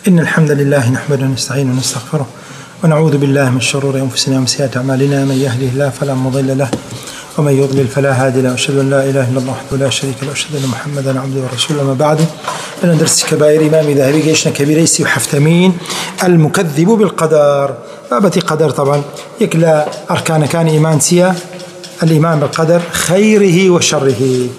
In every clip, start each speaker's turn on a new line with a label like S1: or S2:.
S1: إن الحمد لله نحمده ونستعينه ونستغفره ونعوذ بالله من شرور أنفسنا ومن سيئات أعمالنا. من يهده الله فلا مضل له ومن يضلل فلا هادي له. أشهد أن لا إله إلا الله وحده لا شريك له وأشهد أن محمدا عبده ورسوله. ما بعد أنا درس كبائر إمام ذهبي جيشنا كبيريسي وحفتمين المكذب بالقدر. بابتي قدر طبعا يكلا أركان كان إيمان سيا الإيمان بالقدر خيره وشره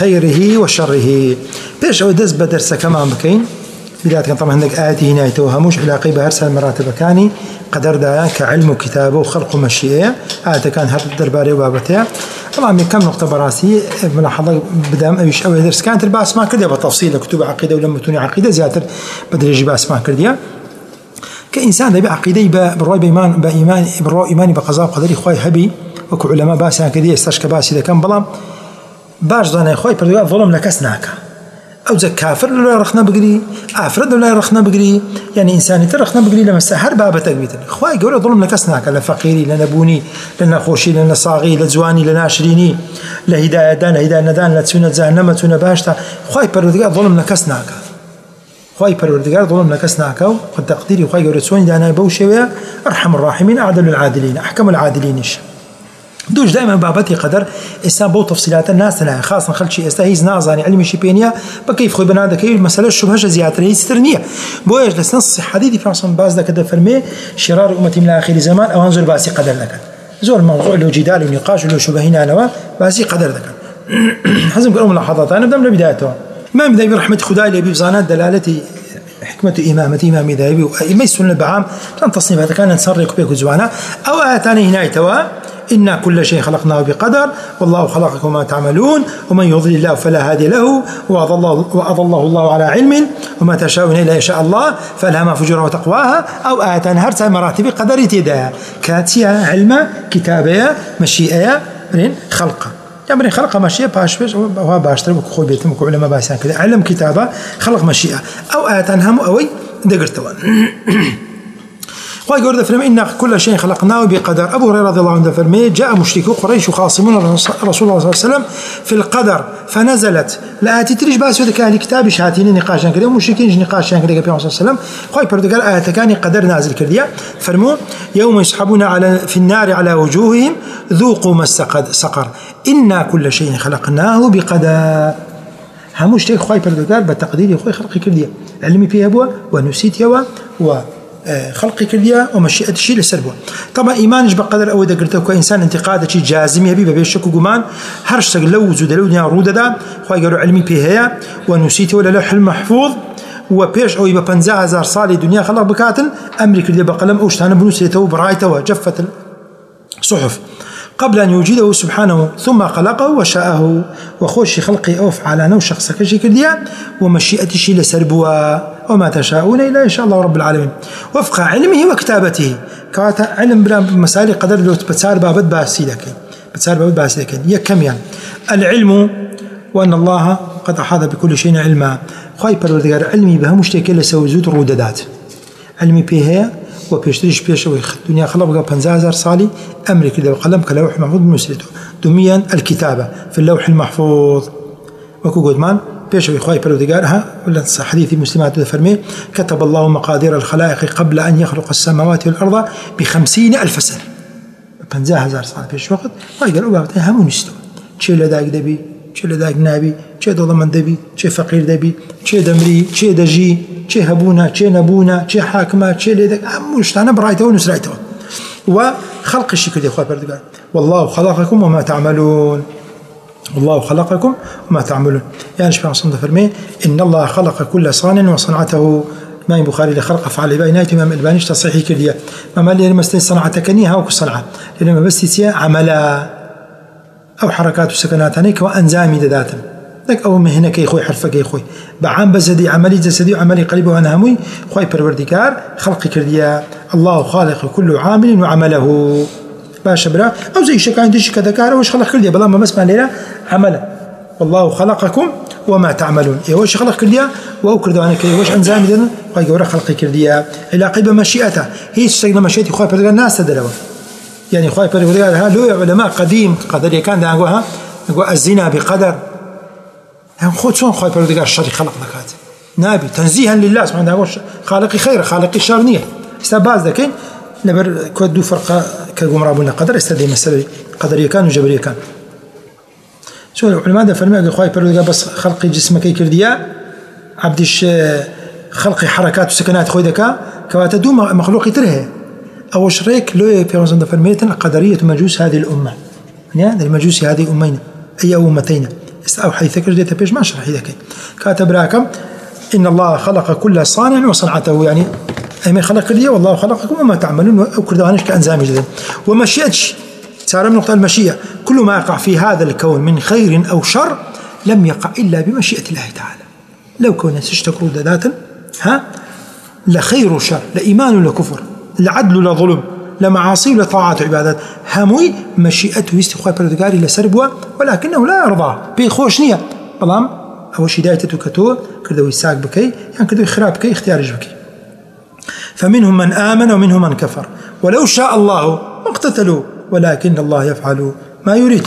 S1: بيش أو دز بدرس كمان بكين بداية كان طبعا عندك آياتي هنا يتوهموش علاقة بهرسل المراتب كاني قدر دا كعلم وكتابه وخلق ومشيئة آيات كان هذا الدرباري وبابتها. طبعا من كم نقطة براسي ملاحظة بدأ أيش أول درس كانت الباس ما كرديا بتفصيل كتب عقيدة ولما توني عقيدة زيادة بدري يجي باس ما كرديا كإنسان ده بعقيدة بالرأي بإيمان بالرأي إيماني بقضاء وقدر إخوي هبي وكو علماء باس كرديا استشك باس إذا كان بلام باش ظن إخوي بردوا ظلم لكسناك أو زك كافر لا رخنا بقري أفرد لا رخنا بقري يعني إنسان ترخنا بقري لما سحر بابا تقبيت إخوي يقولوا ظلم لكسناك لا فقيري لا نبوني لا خوشي لا صاغي لا زواني لا ناشريني لا هداية دان هداية ندان لا تسونا زهنم تسونا باشتا إخوي بردوا ظلم لكسناك إخوي بردوا ظلم لكسناك وقد تقديري إخوي يقولوا تسوني دانا بوشوا أرحم الراحمين أعدل العادلين أحكم العادلين دوش دائما بابتي قدر إنسان بو تفصيلات الناس لها خاصة خلت شيء استهيز نازاني علمي شي بينيا بكيف خوي بنادى كيف المسألة الشبهة زيادة هي سترنية بويش لسنص حديثي في عصام باز ذا كده فرمي شرار أمتي من آخر زمان أو أنزل باسي قدر لك زور موضوع له جدال ونقاش له شبهين نوا باسي قدر لك حزم قالوا ملاحظات أنا بدم لبدايته إمام ذهبي رحمة خداي لي بزانات دلالتي حكمة إمام ذهبي وما يسون البعام كان تصنيف هذا كان نصر يكبيك زوانا أو آتاني هنا توا إنا كل شيء خلقناه بقدر والله خلقكم ما تعملون ومن يضلل الله فلا هادي له وأضله الله على علم وما تشاءون إلا يشاء الله فألهمها فجورها وتقواها أو آتانا هرسا مراتب قدر تدا كاتيا علم كتابية مشيئة خلقه يعني خلق مشيئة باش وها باشتر وخوي بيتم علماء باسان كذا علم كتابة خلق مشيئة أو آتانا هم أوي دقرتوا ويقول فرمي إن كل شيء خلقناه بقدر. أبو هريرة رضي الله عنه فرمي جاء مشركو قريش يخاصمون رسول الله صلى الله عليه وسلم في القدر فنزلت لا تتريج باس هذا كان كتاب شهاتين نقاشا كذا ومشركين نقاشا كذا في صلى الله عليه وسلم خوي بردقال آيات كان قدر نازل كذا فرموا يوم يسحبون في النار على وجوههم ذوقوا مس سقر إن كل شيء خلقناه بقدر. هموش تيك خوي بردقال بتقدير خوي خلق كذا علمي فيها بوا ونسيت يوا خلقي كليا ومشيئة الشيء لسربه. طبعا إيمانش بقدر أو إذا قلت كإنسان انتقاد شيء جازم يبي بيشك وجمان هرش لو زودلوني عروضة ده خوي قالوا علمي بها ونسيت ولا لوح المحفوظ وبيش أو يبقى 50,000 صار الدنيا خلق بكاتن أمريكا اللي بقلم أوش أنا بنوسيته برايته وجفت الصحف قبل أن يوجده سبحانه ثم خلقه وشاءه وخوش خلقي أوف على نو شخص كشي كليا ومشيئة الشيء لسربوا وما تشاءون إلا إن شاء الله رب العالمين وفق علمه وكتابته كواتا علم بلا مسائل قدر لو بتسار بابد باسي لكن يكم يعني العلم وأن الله قد أحاط بكل شيء علما خاي پروردگار علمي بها مشتكل لسوزود روددات علمي بها وبيشتريش بيش الدنيا خلق بقى 50,000 صالي أمري كده وقلم كلوح محفوظ بنسلته دميا الكتابة في اللوح المحفوظ وكو قدمان بيش إخوائي بردقارها ولا حديث مسلمات فرمي كتب الله مقادير الخلائق قبل أن يخلق السماوات والأرض ب50,000 سنة 50,000 سنة بيش وقت وقال أبابتها همون يستوى شي لداك دبي شي لداك نابي شي ضمن دبي شي فقير دبي شي دمري شي دجي شي هبونا شي نبونا شي حاكمة شي لداك هموش تانا برايته ونسرايته وخلق الشكل يا إخوائي بردقار والله خلقكم وما تعملون والله خلقكم وما تعملون يعني شبه صمد فرمي إن الله خلق كل صانع وصنعته إمام بخاري لخلق أفعال بينات إمام البانيش تصحيحي كليا ما لي لما صنعته كنيها وكصنعة لما بس تسيا عملا أو حركات وسكنات هنيك وأنزامي داتا لك أو مهنة كي خوي حرفة كي خوي بعام بزدي عملي جسدي وعملي قلبي وأنا هموي خوي پروردگار خلق كليا الله خالق كل عامل وعمله باشا برا أو زي شكاين ديش كذكار وش خلق كليا بلا ما مسمع ليلة عمله والله خلقكم وما تعملون وش خلق كليا وأكرد أنا كي وش أنزامي دنا خوي جورا خلق كليا إلى قيب مشيئته هي تستجنا مشيئتي خوي پروردگار ناس تدلوا يعني خوي پروردگار ها لو علماء قديم قدر كان ده نقول الزنا بقدر هم خود شون خوي پروردگار شر خلق نكات نابي تنزيها لله سبحانه وتعالى خالقي خير خالقي شر نية استباز ذكين لبر كودو فرقة كجمرابنا قدر استدي مسألة قدرية كان وجبرية كان شو العلماء ده فرمي قال خواي بردو بس خلقي جسمك كرديا عبدش خلقي حركات وسكنات خوي ذكاء كواتدو مخلوق تره أو شريك لو بيرزن ده فرميتنا قدرية مجوس هذه الأمة يعني المجوس هذه أمين أي أمتين أو حيث كردية بيش ما شرح ذكي كاتب راكم إن الله خلق كل صانع وصنعته يعني أي من خلق كردية والله خلقكم وما تعملون أو كردوانش كأنزام جدا ومشيتش صار من نقطة المشيئة كل ما يقع في هذا الكون من خير أو شر لم يقع إلا بمشيئة الله تعالى لو كنا تشتكروا ذاتا لخير وشر لإيمان ولا كفر لعدل ولا ظلم لمعاصي ولا طاعات وعبادات هموي مشيئته يستخوى بردقاري لسربوا ولكنه لا يرضى بيخوش نية بلام أول هدايته كتو كردو يساق بكي يعني كردو يخراب بكي اختيارج بكي فمنهم من آمن ومنهم من كفر ولو شاء الله ما اقتتلوا ولكن الله يفعل ما يريد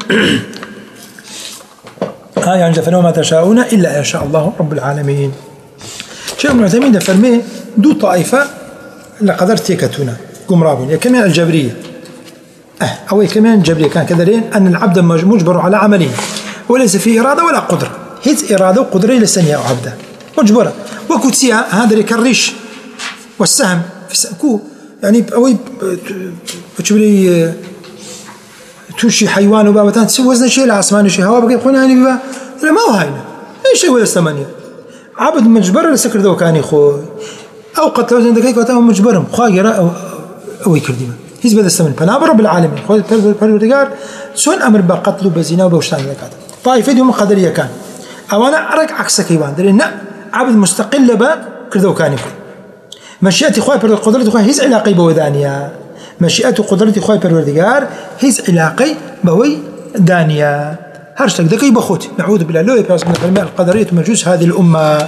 S1: يعني فنوا ما تشاءون إلا إن شاء الله رب العالمين شيخ ابن عثيمين فرمي دو طائفة لقدر تيكتونا قمرابون كمان الجبرية أو كمان الجبرية كان كذلين أن العبد مجبر على عمله وليس فيه إرادة ولا قدرة هيت إرادة وقدرة لسنية أو عبده مجبرة وكتسيها هذا الكريش والسهم في سأكو يعني أوي بتشبري توشي حيوان وبابتان تسوي وزن شيء العسمان شيء هوا بقي يقول يعني بيبا لا ما هو هاينا ايش ولا ثمانية عبد مجبر لسكر ذو كان يخو أو قتلوا زين دقيقة وتاهم مجبرهم خاجرة أو يكرديما هيز بدأ الثمن فنابر رب العالمين خذ الرجال سون أمر بقتلوا بزنا وبوشتان ذكاء طائفة يوم قدرية كان أو أنا أرك عكس كيوان درينا عبد مستقل با كردو كان يكون مشيئة خوي قدرة خوي هيز علاقي بودانية مشيئة قدرة خوي بالوردقار هيز علاقي بوي دانية هرشتك دقي بخوت نعوذ بالله لو يبقى القدرية مجوس هذه الأمة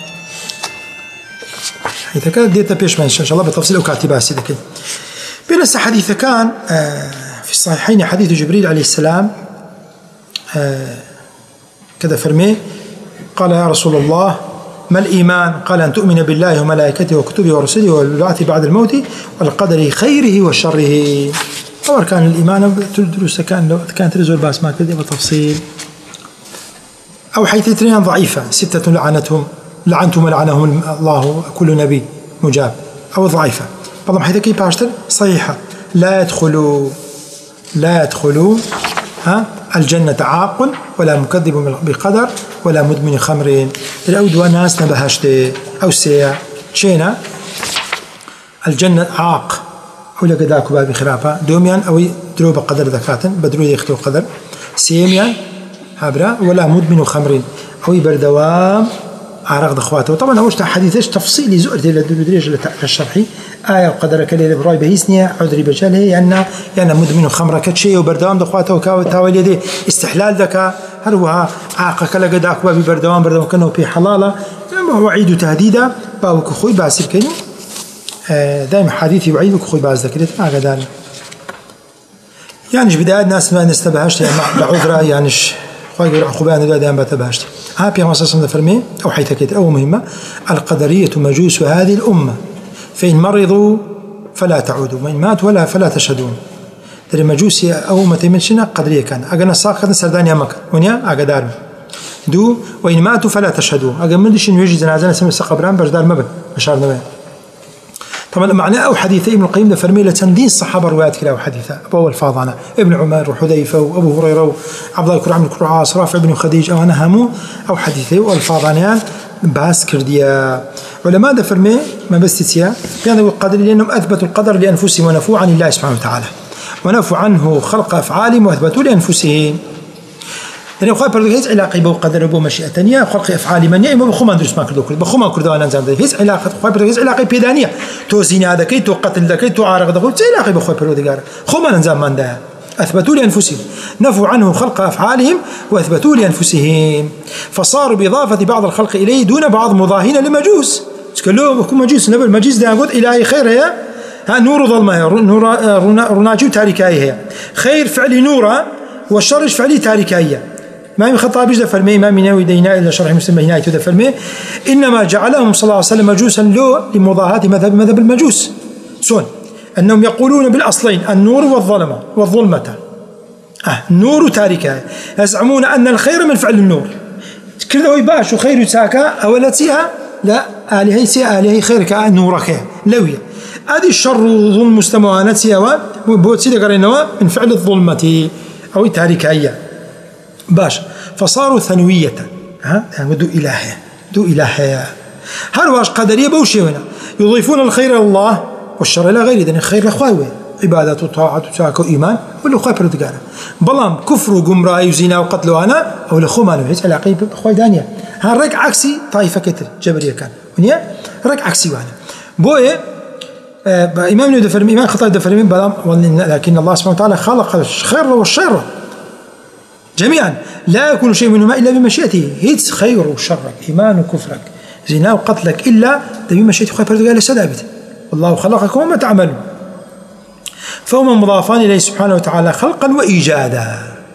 S1: حيث كان ديتا بيش ما إن شاء الله بتفصيل وكاتبها سيدك بنفس حديث كان في الصحيحين حديث جبريل عليه السلام كذا فرمي قال يا رسول الله ما الإيمان؟ قال أن تؤمن بالله وملائكته وكتبه ورسله والبعث بعد الموت والقدر خيره وشره. أول كان الإيمان تدرس كانت رزول باس ما كذا بتفصيل أو حيث اثنين ضعيفة 6 لعنتهم لعنهم الله كل نبي مجاب أو ضعيفة بعضهم حيث كي باشتر صحيحة لا يدخلوا الجنة عاق ولا مكذب بقدر ولا مدمن خمر الأود وناس نبهشت أو سيا شينا الجنة عاق ولا قداك باب خرافة دوميان أو دروب قدر ذكاة بدرو يختو قدر سيميان هبرا ولا مدمن خمر أو بردوام عرق دخواته. طبعا هوش حديثش تفصيلي زؤرتي للدرجة الشرحي آية وقدر كليل براي بهيسنية عذري بجاله يعني مدمن خمرة كتشي وبردوام دخواته وتاويل يدي استحلال ذكا هروها عاقة كلا قد أكبر ببردوام كانوا في حلالة وعيد وتهديدا باوك خوي باسر كينو دائما حديثي وعيد وخوي باس ذكرت ما قدر يعني بداية ناس ما نستبهشت يعني بعذرة يعني خوي عقوبان دائما بتبهشت هابي مصاصم فرمي أو حيث كده أو مهمة القدرية مجوس هذه الأمة فإن مرضوا فلا تعودوا وإن ماتوا فلا تشهدون. ترى مجوس أو متى منشنا قدرية كان أجنا ساق سردانيا مكة ونيا أجدار دو وإن ماتوا فلا تشهدوا أجمدش إنه يجي جنازة سمي سقبران بجدار مبن مشار نبي. طبعا معناه أو حديث ابن القيم ده فرمي لتندين الصحابة روايات كلا وحديثة أبو الفاضانة ابن عمر وحذيفة وأبو هريرة وعبد الله بن عمرو العاص رافع بن خديج أو أنا همو أو حديثي والفاضانيان باس كرديا علماء ده فرمي ما بس تسيا كانوا القدر لأنهم أثبتوا القدر لأنفسهم ونفوا عن الله سبحانه وتعالى ونفوا عنه خلق أفعالهم وأثبتوا لأنفسهم. لأن خايف بردقيس علاقة بو قدر بو مشيئة تانية خلق أفعال من يعني بخوما ندرس ما كردو بخوما كردو أنا نزام هيس علاقة خايف بردقيس علاقة بيدانية تو زين هذا كي تو قتل ذا كي تو عارق ذا علاقة بخايف بردقيس خوما نزام من ده أثبتوا لأنفسهم نفوا عنه خلق أفعالهم وأثبتوا لأنفسهم فصاروا بإضافة بعض الخلق إليه دون بعض مضاهين لمجوس تقولوا بكم مجوس نبل مجوس ده نقول إلهي خير هي نور ظلمة نور رناجو تاركاية هي خير فعلي نورا والشر فعلي تاركاية إمام الخطابي ده فرمي إمام نووي دينا إلى شرح مسلم هنايته ده فرمي إنما جعلهم صلى الله عليه وسلم مجوسا له لمضاهاة مذهب المجوس سون أنهم يقولون بالأصلين النور والظلمة النور تاركها يزعمون أن الخير من فعل النور كذا يباش خير يتساكا أولتها لا آلهي خيرك نورك لوية هذه الشر ظلم مستموانتها وبوتسي قرينوا من فعل الظلمة أو تاركها باش فصاروا ثانوية يعني دو إلهية هل واش قدرية بوشي هنا يضيفون الخير إلى الله والشر إلى غيره يعني الخير لأخواه عبادة وطاعة وتساك وإيمان ولا أخواه بردقانا بلام كفر وقمراء وزنا وقتل أنا أو لأخوه ما نوعيت على عقيب أخواه دانية هل رك عكسي طائفة كتر جبرية كان ونيا رك عكسي وانا بوئي إمام نووي دفرمي إمام الخطابي دفرمي بلام لكن الله سبحانه وتعالى خلق الخير والشر جميعا لا يكون شيء منهما إلا بمشيئته هيت خير وشرك إيمان وكفرك زنا وقتلك إلا بمشيئة أخوة بردقاء لسدابت والله خلقكم وما تعملون فهما مضافان إليه سبحانه وتعالى خلقا وإيجادا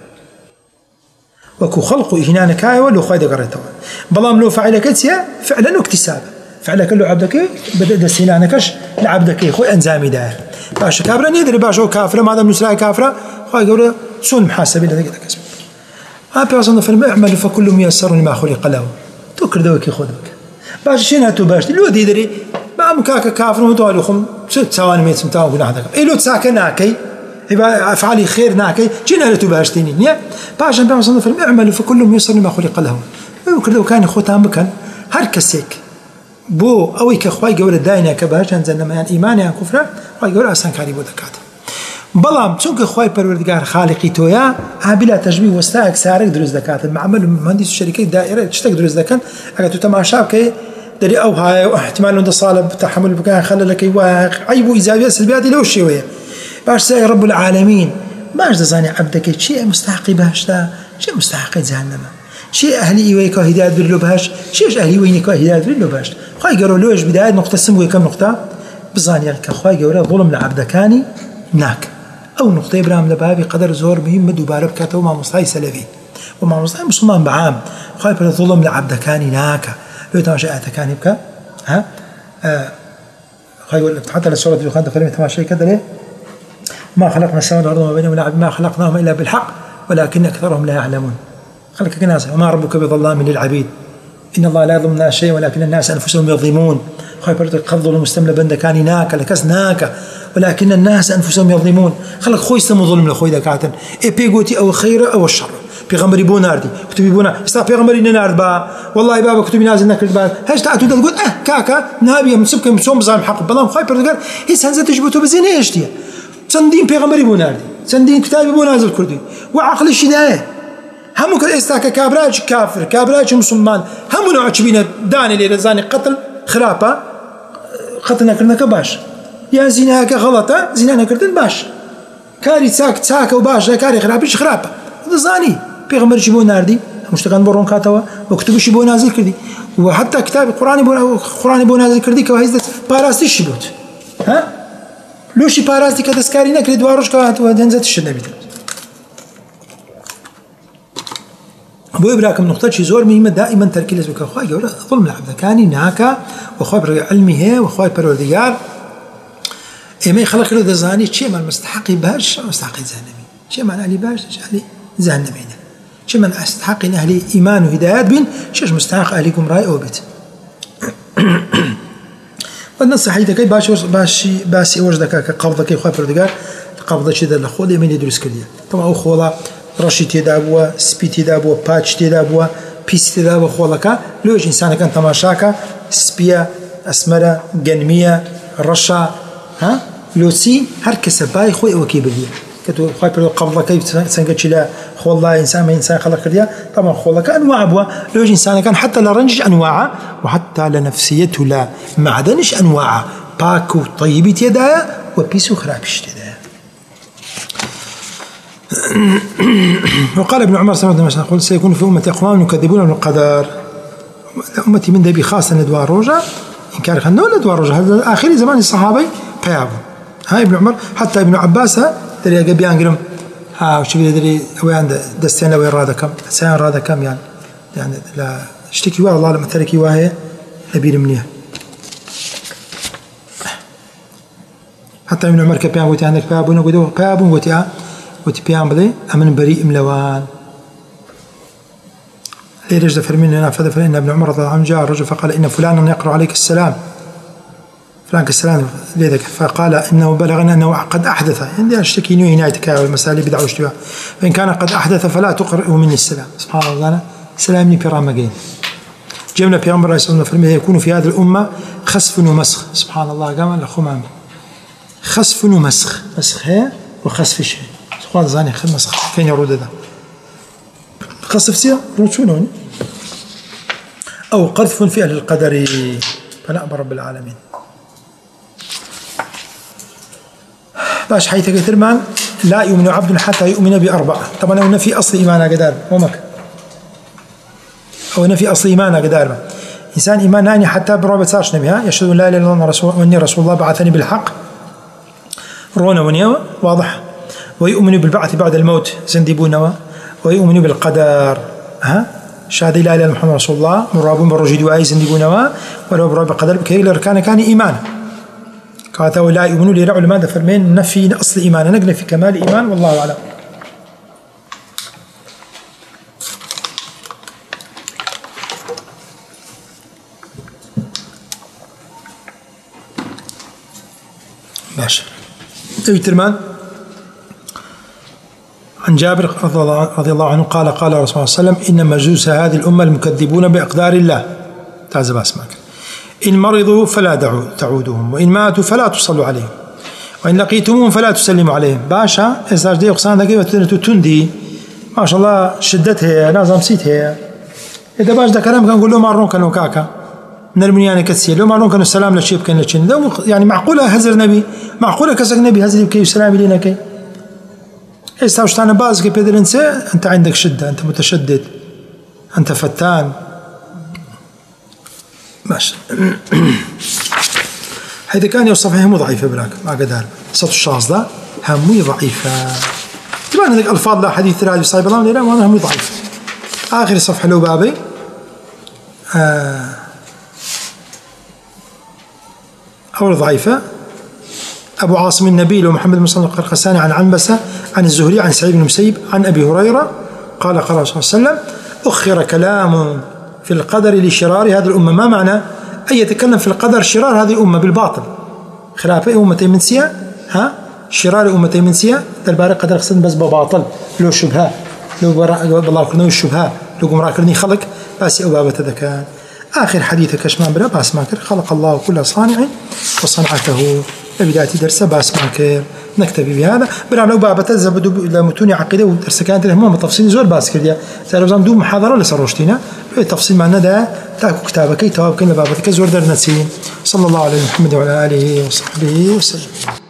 S1: وكو خلق هنا كاي ولو خايد قريتوا بلام لو فعلك تسيا فعلا واكتسابا فعلك لو عبدك بدأ سنانكش لعبدك خوي أنزامي داير باش كافرة يدري باش هو كافرة ما دام نسرائي كافرة خاي قولوا سون محاسبين لذلك كسب بيعصنا في المعمل فكل ميسر لما خلق له تكر دوك يخذك باش شنو هاتو باش لو يدري ما مكاك كافر وتوالو خم ست ثواني ميت سمتاو كنا هذاك إيه لو تساكناكي يبقى أفعالي خير ناكي جينا لتباشتيني نيا باش بيعصنا في المعمل فكل ميسر لما خلق له وكذا كان خوتها مكان هركسك بو أوي كخواي جول الداينة كباش أنزلنا ما يعني إيمان يعني كفرة خواي جول أصلا كاريبو دكات بلام چونك خواي پروردگار خالقي تويا بلا تشبيه واستاك سارك دروز دكات المعمل مهندس الشركة دائرة تشتك دروز دكان أجا تتماشى كي دري أو هاي احتمال أن صالب تحمل بكان خللك عيب إيجابيات سلبيات له شوية باش ساي رب العالمين باش دزاني عبدك شيء مستحق باش دا شيء مستحق جهنم شيء أهلي ويك هداية درلو باش شيء أهلي وينك هداية درلو باش خواي قالوا لوش بداية نقطة سموية كم نقطة بزاني الكخواي قالوا ظلم لعبدكاني ناك أو نقطة إبراهيم لبابي قدر زور مهم دوباره بكاته وما مصطفى سلفي وما مصطفى مسلمان بعام خايف الظلم لعبدكاني ناكا لو تماشى أتكاني بكا خايف حتى للسورة الدخان تفرمي تماشى كذا ليه ما خلقنا السماوات والأرض وما بينهما ما خلقناهم إلا بالحق ولكن أكثرهم لا يعلمون خلقك ناس وما ربك بظلام للعبيد إن الله لا يظلم الناس شيئا ولكن الناس أنفسهم يظلمون خايف الظلم المستملة بندكاني ناكا لكس ناكا ولكن الناس أنفسهم يظلمون خلق خوي استمو ظلم لخوي ذكاتن إيه بيقوتي أو خير أو الشر بيغمري بوناردي كتبي بونا استا بيغمري نارد با والله بابا كتبي نازل نكر با هاش تعتو تقول كاكا نابي مسبك مسوم بزام حق بلام خاي بردقال هي سنزه تجبتو بزينه اشتيا سندين بيغمري بوناردي سندين كتابي بونازل كردي وعقل الشدايه همو كاستاك كابراج كافر كابراج مسلمان همو نوع تشبينا داني لي رزاني قتل خرافه قتلنا كرنا كباش يا زيناك غلطه زينانا كردن باش كاري تساك وباش كاري خرابش خرابه زاني بيغمر شبو ناردي مشتغل برون كاتوا وكتب شبو نازل كردي وحتى كتاب القرآن بو نازل كردي كوهيز باراستي شبوت ها لوشي باراستي كدسكاري نكري دواروش كوهات ودنزت الشدبيت ابو ابراكم نقطه شي زور مهمه دائما تركيز بك اخوي يقول ظلم العبد كاني ناكا واخوي علمي واخوي باروديار ايمي خلق له دزاني شيء ما المستحق باش مستحق زهنمي شيء ما علي باش علي زهنمين شيء من استحق اهلي ايمان وهدايات بين شيء مستحق اهلكم راي او بيت والنصيحه كي باش وجدك قبضك اخوي باروديار قبضه شي ذا خود يمين يدرس كليه طبعا اخولا رشي تدابوا سبي تدابوا باتش تدابوا بيس تدابوا خولك لوش إنسان كان تماشاكا سبيا أسمرة جنمية رشا ها لوسي هر كسباي خوي وكي بديه كتو خوي برضو قبضة كيف سنجتش لا والله إنسان ما إنسان خلق كرديا طبعا خولك أنواع أبوا لوش إنسان كان حتى لرنج أنواع وحتى لنفسيته لا معدنش أنواع باكو طيبي تدايا وبيسو خرابش تدايا وقال ابن عمر صلى الله عليه وسلم يقول سيكون في أمتي أقوام يكذبون بالقدر أمتي من ذبي خاصة ندوار روجا إنكار خلنا ندوار روجا هذا آخر زمان الصحابي بيابو هاي ابن عمر حتى ابن عباس ترى جبيان قرم ها وش بيدري وين دستين لو يراد كم سان راد كم يعني لا اشتكي والله لما تركي وهي نبيل منيح حتى من عمر كبيان قلت عندك بابون وقدو بابون قلت بيان بلي أمن بريء ملوان ليه رجل فرمين هنا فإن ابن عمر رضي الله عنه جاء الرجل فقال إن فلانا يقرأ عليك السلام فلان السلام لذلك فقال إنه بلغنا أنه قد أحدث عندي أشتكي نوي هنايتك والمسائل بدعوا اشتباه فإن كان قد أحدث فلا تقرأه مني السلام سبحان الله سلامني بيرامجين جملة بيامبر عليه الصلاة والسلام يكون في هذه الأمة خسف ومسخ سبحان الله قام الخمام خسف ومسخ مسخ هي وخسف شيء سبحان الله زاني خل مسخ كين يرود هذا خسف سيا روتشونوني أو قذف في أهل القدر فنأبى رب العالمين باش حيث كثيرمان لا يؤمن عبد حتى يؤمن بأربعة طبعا هنا في أصل إيمانه قدار ومك أو هنا في أصل إيمانه قدار إنسان إيماناني حتى برابط سارش نبيها يشهد لا إله إلا الله وأني رسول الله بعثني بالحق رونا ونيوا واضح ويؤمن بالبعث بعد الموت زندبونوا ويؤمن بالقدر شهادة لا إله إلا محمد رسول الله مرابون بالرجل وآي زندبونوا ولو برابط القدر بكي الأركان كان إيمان قالت لا يؤمنون لي علماء فرمين نفي أصل إيمان نقل في كمال إيمان والله أعلم ماشي ترمان عن جابر رضي الله عنه قال قال رسول الله صلى الله عليه وسلم إن مجوس هذه الأمة المكذبون بأقدار الله تعزب اسمك إن مرضوا فلا تعودهم وإن ماتوا فلا تصلوا عليهم وإن لقيتموهم فلا تسلموا عليهم باشا إزاج دي أقصان دقيقة تندي ما شاء الله شدتها نازم سيتها إذا باش ده كلام كان نقول له مارون كانوا كاكا من المنيان كتسير لو مارون كانوا السلام لشيب كان لشين يعني معقولة هزر نبي معقولة كسك نبي هزر كي سلام لنا كي إستاوش أنا باز كي بيدر أنت عندك شدة أنت متشدد أنت فتان ماشي هذا كان يوصف هم ضعيفة براك ما قدر صوت الشخص ده هم ضعيفة طبعا هذيك الفاظ لا حديث راجل صاحب الله لا وانا هم ضعيف آخر صفحة لو بابي أول ضعيفة أبو عاصم النبيل ومحمد بن مسلم القرقساني عن عنبسة عن الزهري عن سعيد بن المسيب عن أبي هريرة قال قال صلى الله عليه وسلم أخر كلام في القدر لشرار هذه الأمة ما معنى أن يتكلم في القدر شرار هذه الأمة بالباطل خلافة أمتي من سيا شرار أمتي من سيا الباري قدر قصد بس بباطل لو شبهة لو بالله كرنو الشبهة لو قمرا كرني خلق باسي أبابة ذكاء آخر حديث كشمان بلا باس ماكر خلق الله كل صانع وصنعته بداية درسه باس ماكر نكتفي بهذا بلا لو بابة زبدوا لمتوني عقيدة ودرس كانت لهم تفصيل زول باس كرديا سألوا دوم محاضرة لسروشتينا تفصيل معنا ده تاكو كتابك تواب كن بابتك زور درنسين صلى الله عليه محمد وعلى آله وصحبه وسلم.